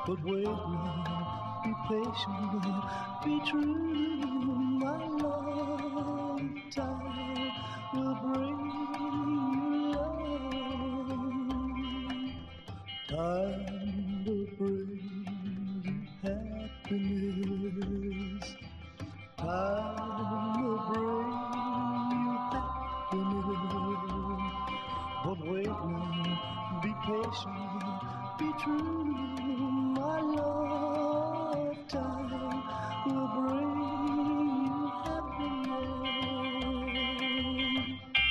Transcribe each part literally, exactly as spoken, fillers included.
But wait now, be patient, be true. My love, time will bring you love. Time will bring you happiness. Time will bring you happiness. But wait now, be patient, be true. My love, time will bring you happiness.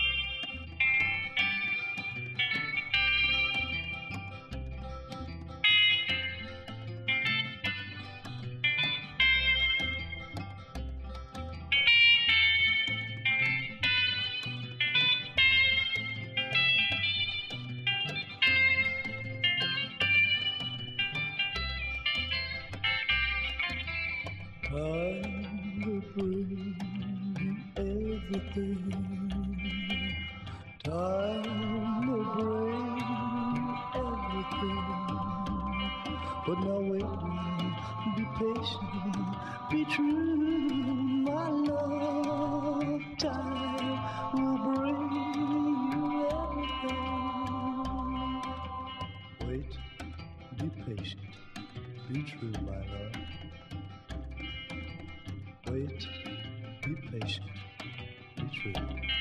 Time will bring you everything. Time will bring you everything. But now wait, be patient, be true. My love, time will bring you everything. Wait, be patient, be true, my love. Wait, be patient, be true.